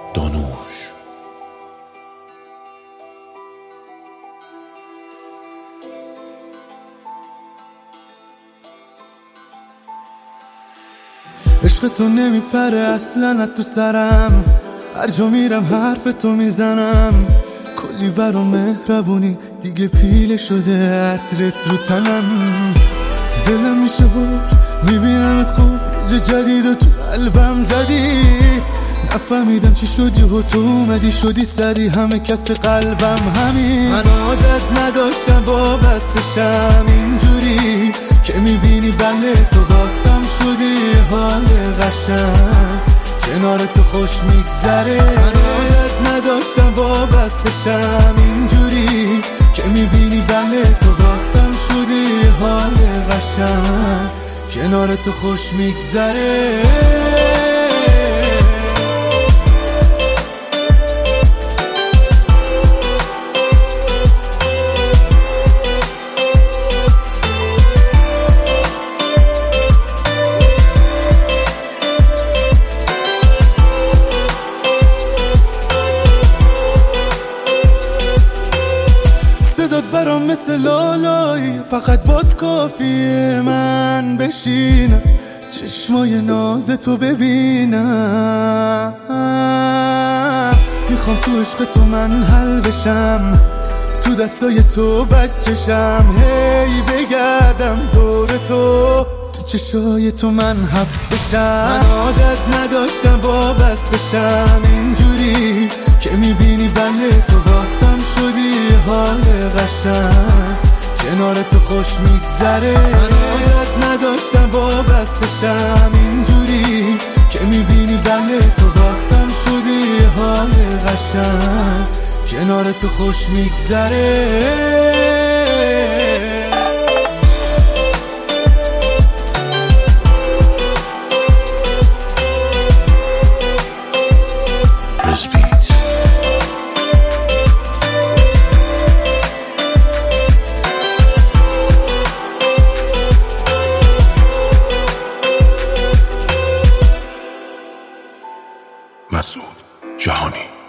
دانوش. عشق تو نمیپره اصلا تو سرم، هر جا میرم حرف تو میزنم. کلی برام مهربونی دیگه پیله شده عطرت رو تنم. دلم میشه بود میبینمت خوب جا جدید و تو قلبم زدی. نفهمیدم چی شدی و تو اومدی شدی سری همه کس قلبم همین. من عادت نداشتم با بستشم اینجوری که میبینی بله تو باسم شدی حال قشنگ کنار تو خوش میگذره. من عادت نداشتم با بستشم اینجوری که میبینی بله تو باسم شدی حال قشنگ کنار تو خوش میگذره. صدات برام مثل لالایی فقط باد کافیه من بشینم چشمای ناز تو ببینم. میخوام تو عشق تو من حل بشم تو دستای تو بچشم هی بگردم دور تو چشای تو من حبس بشم. من عادت نداشتم با بستشم اینجوری که میبینی بله تو باسم شدی حال قشنگ کنار تو خوش میگذره. من عادت نداشتم با بستشم اینجوری که میبینی بله تو باسم شدی حال قشنگ کنار تو خوش میگذره. مسعود جهانی.